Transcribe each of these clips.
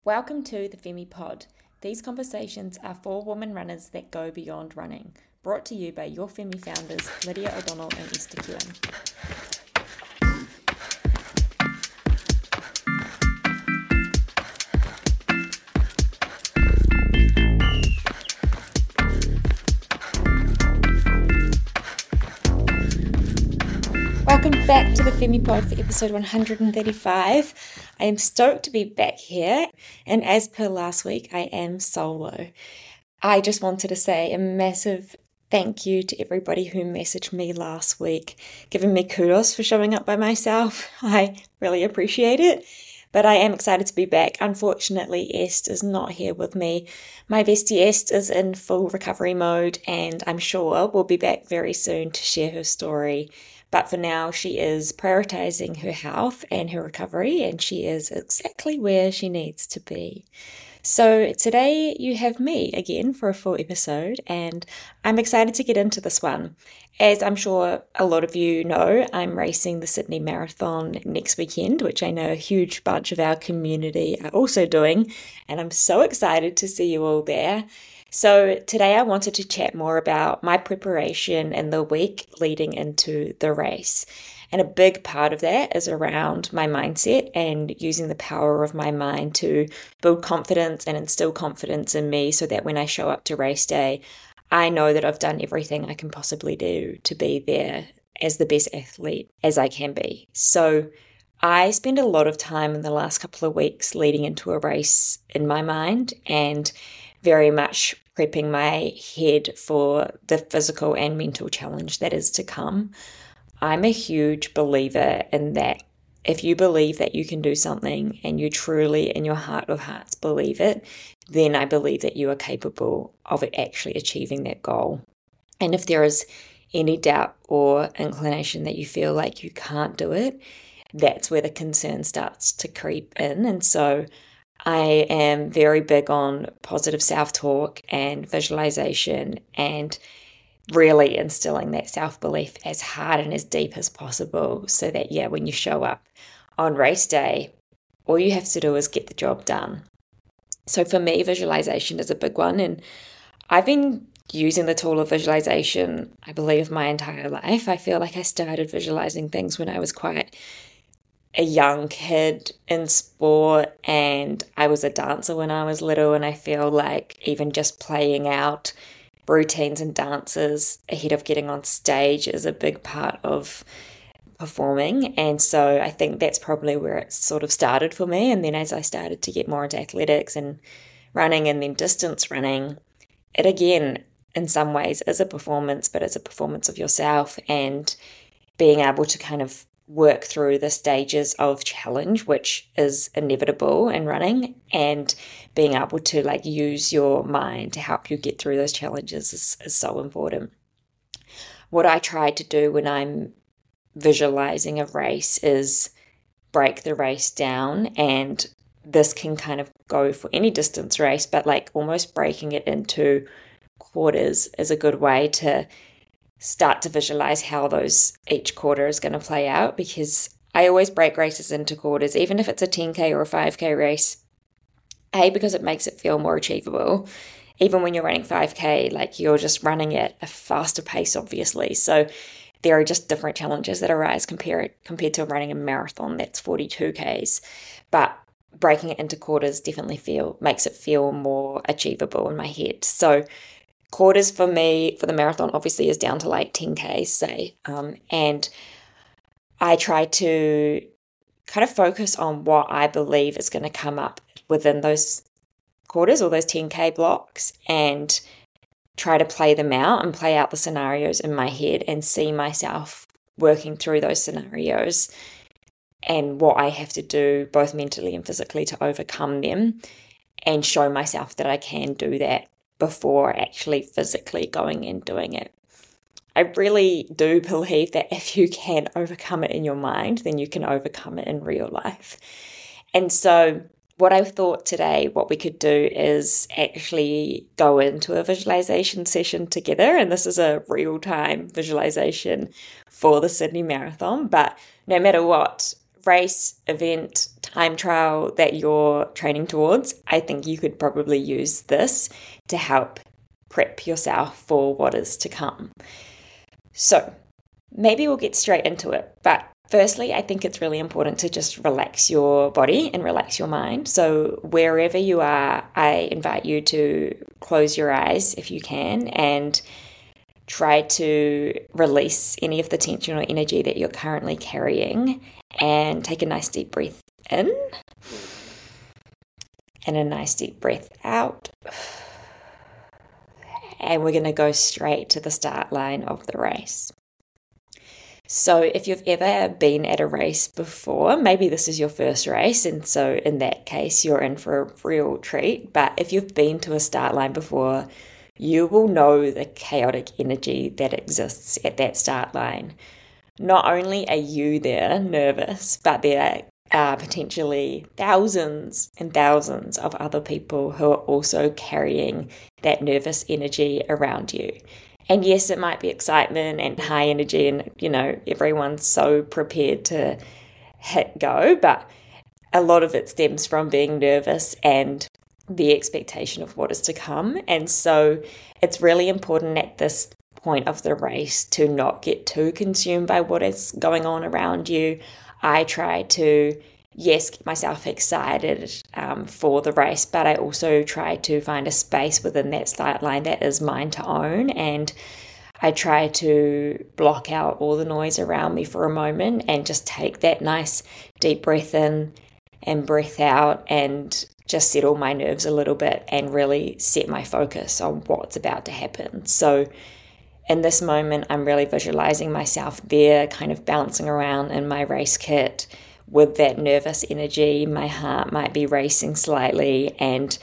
Welcome to the Femi Pod. These conversations are for women runners that go beyond running. Brought to you by your Femi founders, Lydia O'Donnell and Esther Kewen. Welcome back to the Femi Pod for episode 135. I am stoked to be back here, and as per last week, I am solo. I just wanted to say a massive thank you to everybody who messaged me last week, giving me kudos for showing up by myself. I really appreciate it, but I am excited to be back. Unfortunately, Est is not here with me. My bestie Est is in full recovery mode, and I'm sure will be back very soon to share her story. But for now, she is prioritizing her health and her recovery, and she is exactly where she needs to be. So today you have me again for a full episode, and I'm excited to get into this one. As I'm sure a lot of you know, I'm racing the Sydney Marathon next weekend, which I know a huge bunch of our community are also doing, and I'm so excited to see you all there. So today I wanted to chat more about my preparation in the week leading into the race. And a big part of that is around my mindset and using the power of my mind to build confidence and instill confidence in me so that when I show up to race day, I know that I've done everything I can possibly do to be there as the best athlete as I can be. So I spend a lot of time in the last couple of weeks leading into a race in my mind and very much prepping my head for the physical and mental challenge that is to come. I'm a huge believer in that if you believe that you can do something and you truly in your heart of hearts believe it, then I believe that you are capable of actually achieving that goal. And if there is any doubt or inclination that you feel like you can't do it, that's where the concern starts to creep in. And so I am very big on positive self-talk and visualization and really instilling that self-belief as hard and as deep as possible so that, when you show up on race day, all you have to do is get the job done. So for me, visualization is a big one, and I've been using the tool of visualization, I believe, my entire life. I feel like I started visualizing things when I was quite a young kid in sport, and I was a dancer when I was little, and I feel like even just playing out routines and dances ahead of getting on stage is a big part of performing. And so I think that's probably where it sort of started for me. And then as I started to get more into athletics and running and then distance running, it again in some ways is a performance, but it's a performance of yourself and being able to kind of work through the stages of challenge, which is inevitable in running, and being able to use your mind to help you get through those challenges is so important. What I try to do when I'm visualizing a race is break the race down, and this can kind of go for any distance race, but almost breaking it into quarters is a good way to start to visualize how each quarter is going to play out, because I always break races into quarters, even if it's a 10K or a 5K race. Because it makes it feel more achievable. Even when you're running 5K, you're just running at a faster pace, obviously. So there are just different challenges that arise compared to running a marathon that's 42Ks. But breaking it into quarters definitely makes it feel more achievable in my head. So quarters for me, for the marathon, obviously is down to 10Ks, say. And I try to kind of focus on what I believe is going to come up within those quarters or those 10K blocks and try to play them out and play out the scenarios in my head and see myself working through those scenarios and what I have to do both mentally and physically to overcome them and show myself that I can do that before actually physically going and doing it. I really do believe that if you can overcome it in your mind, then you can overcome it in real life. And so what I thought today, what we could do is actually go into a visualization session together. And this is a real-time visualization for the Sydney Marathon. But no matter what race, event, time trial that you're training towards, I think you could probably use this to help prep yourself for what is to come. So maybe we'll get straight into it. But firstly, I think it's really important to just relax your body and relax your mind. So wherever you are, I invite you to close your eyes if you can and try to release any of the tension or energy that you're currently carrying, and take a nice deep breath in and a nice deep breath out. And we're going to go straight to the start line of the race. So if you've ever been at a race before, maybe this is your first race, and so in that case, you're in for a real treat. But if you've been to a start line before, you will know the chaotic energy that exists at that start line. Not only are you there nervous, but there are potentially thousands and thousands of other people who are also carrying that nervous energy around you. And yes, it might be excitement and high energy and, everyone's so prepared to hit go, but a lot of it stems from being nervous and the expectation of what is to come. And so it's really important at this point of the race to not get too consumed by what is going on around you. I try to, yes, get myself excited for the race, but I also try to find a space within that start line that is mine to own. And I try to block out all the noise around me for a moment and just take that nice deep breath in and breath out and just settle my nerves a little bit and really set my focus on what's about to happen. So in this moment, I'm really visualizing myself there, kind of bouncing around in my race kit with that nervous energy. My heart might be racing slightly and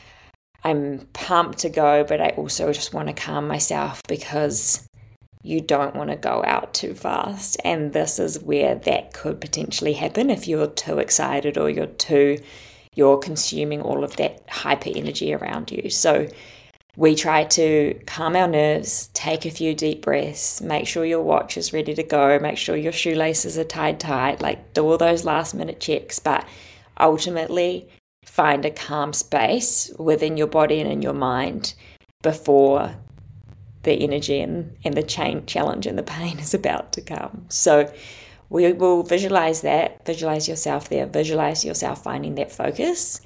I'm pumped to go, but I also just want to calm myself because you don't want to go out too fast. And this is where that could potentially happen if you're too excited or you're consuming all of that hyper energy around you. So we try to calm our nerves, take a few deep breaths, make sure your watch is ready to go, make sure your shoelaces are tied tight, do all those last minute checks, but ultimately find a calm space within your body and in your mind before the energy and the challenge and the pain is about to come. So we will visualize that, visualize yourself there, visualize yourself finding that focus,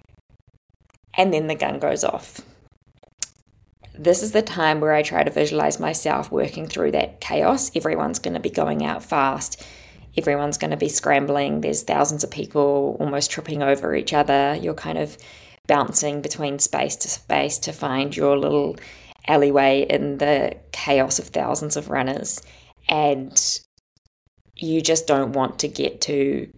and then the gun goes off. This is the time where I try to visualize myself working through that chaos. Everyone's going to be going out fast. Everyone's going to be scrambling. There's thousands of people almost tripping over each other. You're kind of bouncing between space to space to find your little alleyway in the chaos of thousands of runners. And you just don't want to get too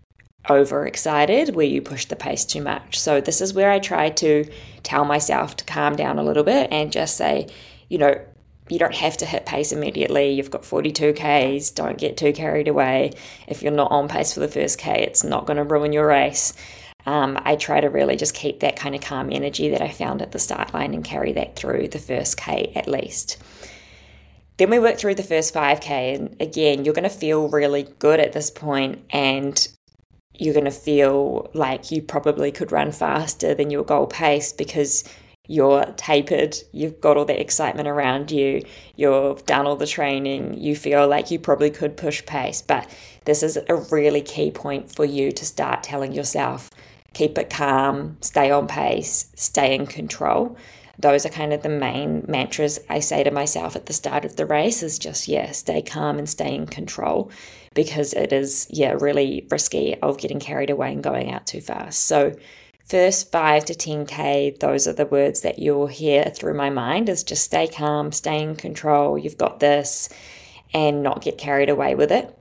overexcited where you push the pace too much. So this is where I try to tell myself to calm down a little bit and just say, you don't have to hit pace immediately. You've got 42 Ks. Don't get too carried away. If you're not on pace for the first K, it's not going to ruin your race. I try to really just keep that kind of calm energy that I found at the start line and carry that through the first K at least. Then we work through the first 5K, and again, you're going to feel really good at this point, and you're going to feel like you probably could run faster than your goal pace because you're tapered, you've got all that excitement around you, you've done all the training, you feel like you probably could push pace. But this is a really key point for you to start telling yourself, keep it calm, stay on pace, stay in control. Those are kind of the main mantras I say to myself at the start of the race is just, stay calm and stay in control, because it is, really risky of getting carried away and going out too fast. So first 5 to 10K, those are the words that you'll hear through my mind is just stay calm, stay in control, you've got this, and not get carried away with it.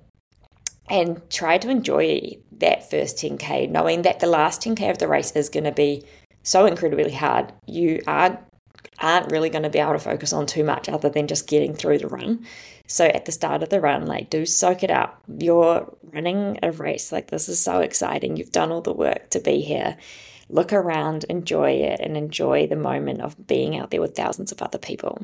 And try to enjoy that first 10K, knowing that the last 10K of the race is going to be so incredibly hard. You aren't really going to be able to focus on too much other than just getting through the run. So at the start of the run, do soak it up. You're running a race. This is so exciting. You've done all the work to be here. Look around, enjoy it, and enjoy the moment of being out there with thousands of other people.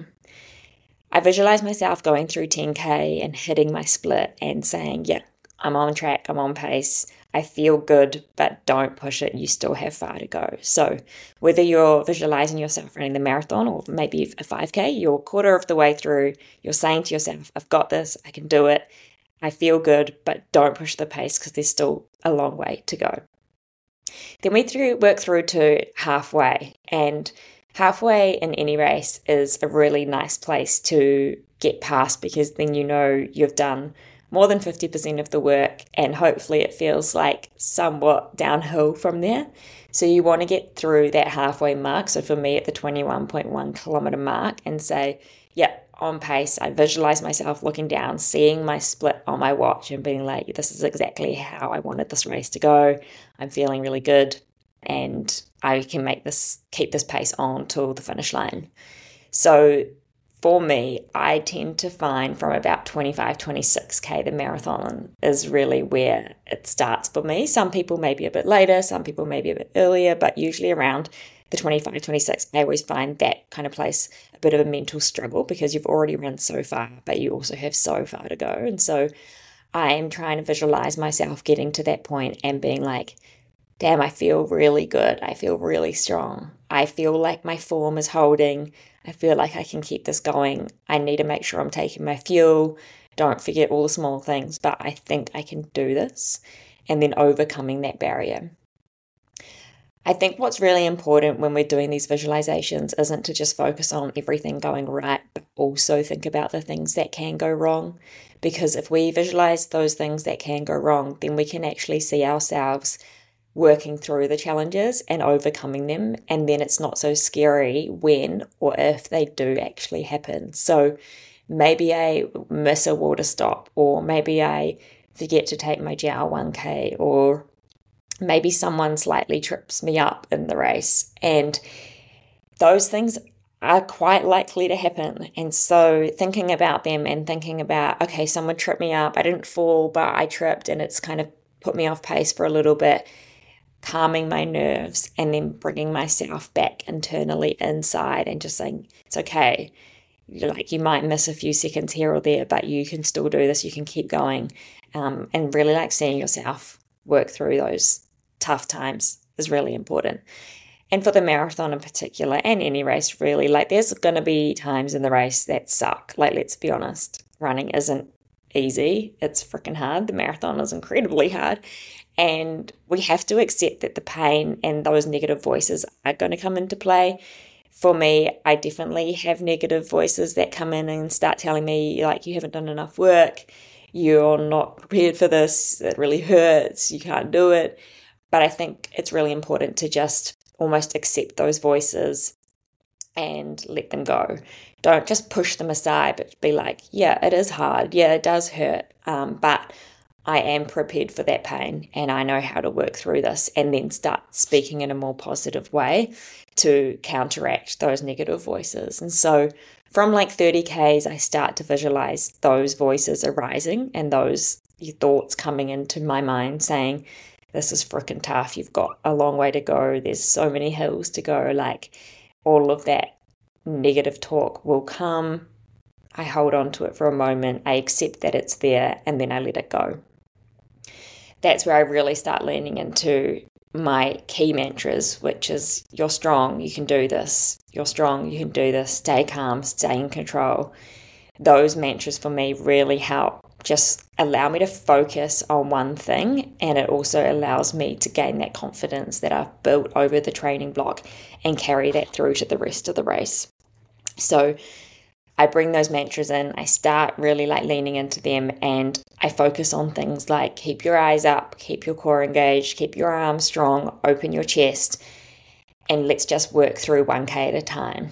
I visualize myself going through 10K and hitting my split and saying, I'm on track, I'm on pace. I feel good, but don't push it. You still have far to go. So whether you're visualizing yourself running the marathon or maybe a 5K, you're a quarter of the way through, you're saying to yourself, I've got this, I can do it, I feel good, but don't push the pace because there's still a long way to go. Then we work through to halfway, and halfway in any race is a really nice place to get past, because then you know you've done more than 50% of the work, and hopefully it feels like somewhat downhill from there. So you want to get through that halfway mark. So for me at the 21.1 kilometer mark and say, yeah, on pace. I visualize myself looking down, seeing my split on my watch and being like, this is exactly how I wanted this race to go. I'm feeling really good and I can keep this pace on till the finish line. So for me, I tend to find from about 25, 26K, the marathon is really where it starts for me. Some people may be a bit later, some people may be a bit earlier, but usually around the 25, 26, I always find that kind of place a bit of a mental struggle because you've already run so far, but you also have so far to go. And so I am trying to visualize myself getting to that point and being like, damn, I feel really good. I feel really strong. I feel like my form is holding. I feel like I can keep this going. I need to make sure I'm taking my fuel. Don't forget all the small things, but I think I can do this. And then overcoming that barrier. I think what's really important when we're doing these visualizations isn't to just focus on everything going right, but also think about the things that can go wrong. Because if we visualize those things that can go wrong, then we can actually see ourselves working through the challenges and overcoming them. And then it's not so scary when or if they do actually happen. So maybe I miss a water stop, or maybe I forget to take my Jiao 1K, or maybe someone slightly trips me up in the race, and those things are quite likely to happen. And so thinking about them and thinking about, okay, someone tripped me up, I didn't fall, but I tripped and it's kind of put me off pace for a little bit, calming my nerves and then bringing myself back internally inside and just saying, it's okay. You might miss a few seconds here or there, but you can still do this, you can keep going. And really seeing yourself work through those tough times is really important. And for the marathon in particular, and any race really, there's going to be times in the race that suck. Let's be honest, running isn't easy. It's freaking hard. The marathon is incredibly hard. And we have to accept that the pain and those negative voices are going to come into play. For me, I definitely have negative voices that come in and start telling me, you haven't done enough work, you're not prepared for this, it really hurts, you can't do it. But I think it's really important to just almost accept those voices and let them go. Don't just push them aside, but be like, yeah, it is hard. Yeah, it does hurt. But I am prepared for that pain and I know how to work through this, and then start speaking in a more positive way to counteract those negative voices. And so from 30Ks, I start to visualize those voices arising and those thoughts coming into my mind saying, this is freaking tough. You've got a long way to go. There's so many hills to go. All of that negative talk will come. I hold on to it for a moment. I accept that it's there, and then I let it go. That's where I really start leaning into my key mantras, which is, you're strong, you can do this. You're strong, you can do this. Stay calm, stay in control. Those mantras for me really help just allow me to focus on one thing, and it also allows me to gain that confidence that I've built over the training block and carry that through to the rest of the race. So I bring those mantras in, I start really leaning into them, and I focus on things like keep your eyes up, keep your core engaged, keep your arms strong, open your chest, and let's just work through 1K at a time.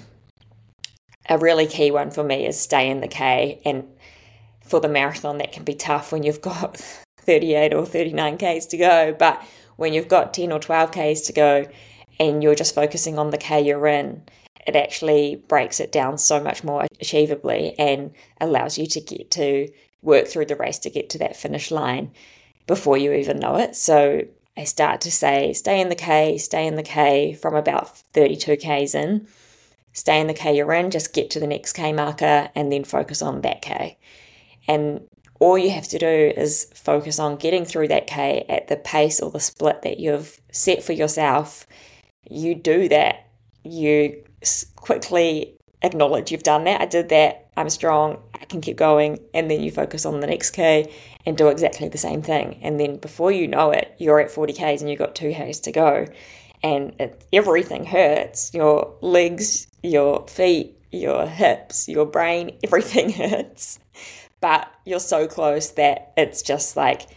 A really key one for me is stay in the K, and for the marathon, that can be tough when you've got 38 or 39Ks to go. But when you've got 10 or 12Ks to go and you're just focusing on the K you're in, it actually breaks it down so much more achievably and allows you to get to work through the race to get to that finish line before you even know it. So I start to say, stay in the K from about 32Ks in. Stay in the K you're in, just get to the next K marker and then focus on that K. And all you have to do is focus on getting through that K at the pace or the split that you've set for yourself. You do that. You quickly acknowledge you've done that. I did that. I'm strong. I can keep going. And then you focus on the next K and do exactly the same thing. And then before you know it, you're at 40 Ks and you've got 2 Ks to go. And everything hurts. Your legs, your feet, your hips, your brain, everything hurts. But you're so close that it's just like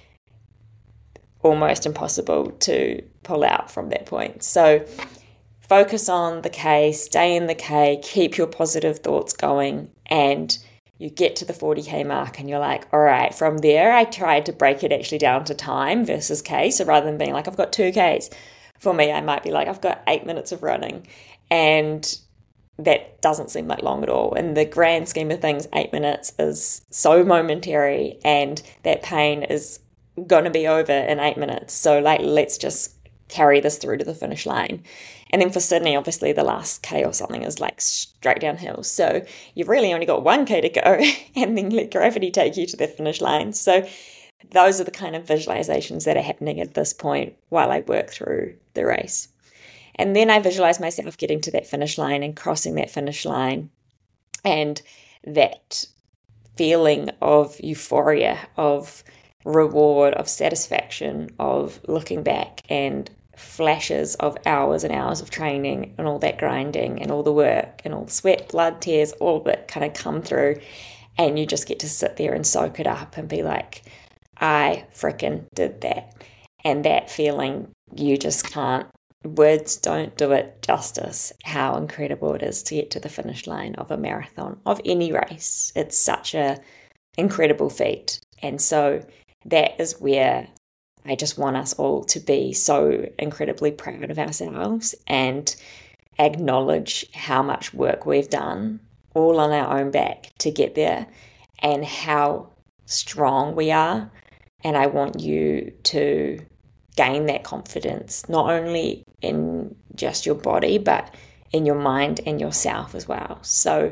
almost impossible to pull out from that point. So focus on the K, stay in the K, keep your positive thoughts going, and you get to the 40K mark and you're like, all right, from there, I tried to break it actually down to time versus K. So rather than being like, I've got 2 Ks, for me, I might be like, I've got 8 minutes of running. And that doesn't seem like long at all. In the grand scheme of things, 8 minutes is so momentary, and that pain is going to be over in 8 minutes. So like, let's just carry this through to the finish line. And then for Sydney, obviously the last K or something is like straight downhill. So you've really only got 1 K to go, and then let gravity take you to the finish line. So those are the kind of visualizations that are happening at this point while I work through the race. And then I visualize myself getting to that finish line and crossing that finish line, and that feeling of euphoria, of reward, of satisfaction, of looking back and flashes of hours and hours of training and all that grinding and all the work and all the sweat, blood, tears, all of it kind of come through, and you just get to sit there and soak it up and be like, I frickin' did that. And that feeling, you just can't, words don't do it justice, how incredible it is to get to the finish line of a marathon, of any race. It's such a incredible feat. And so that is where I just want us all to be so incredibly proud of ourselves and acknowledge how much work we've done all on our own back to get there, and how strong we are. And I want you to gain that confidence, not only in just your body, but in your mind and yourself as well. So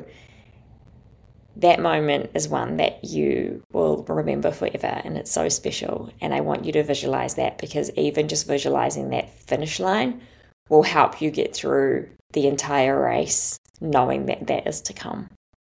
that moment is one that you will remember forever, and it's so special. And I want you to visualize that, because even just visualizing that finish line will help you get through the entire race, knowing that that is to come.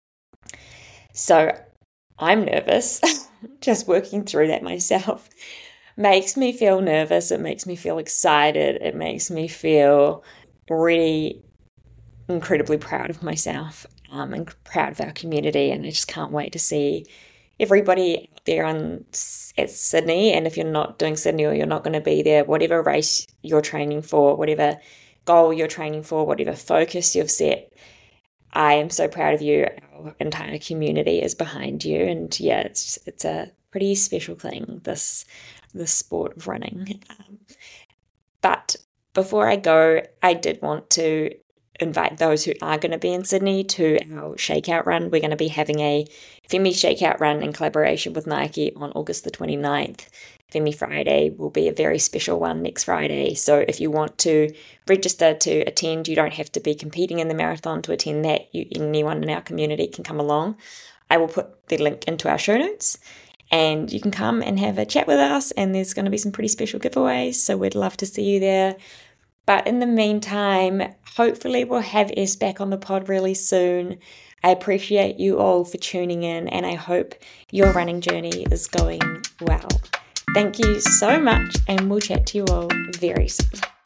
So I'm nervous. Just working through that myself makes me feel nervous. It makes me feel excited. It makes me feel really incredibly proud of myself, and proud of our community. And I just can't wait to see everybody there at Sydney. And if you're not doing Sydney, or you're not going to be there, whatever race you're training for, whatever goal you're training for, whatever focus you've set, I am so proud of you. Our entire community is behind you. And yeah, it's a pretty special thing, this sport of running. But before I go, I did want to invite those who are going to be in Sydney to our shakeout run. We're going to be having a Femi shakeout run in collaboration with Nike on August the 29th. Femi Friday will be a very special one next Friday. So if you want to register to attend, you don't have to be competing in the marathon to attend that. Anyone in our community can come along. I will put the link into our show notes, and you can come and have a chat with us, and there's going to be some pretty special giveaways, so we'd love to see you there. But in the meantime, hopefully we'll have Es back on the pod really soon. I appreciate you all for tuning in, and I hope your running journey is going well. Thank you so much, and we'll chat to you all very soon.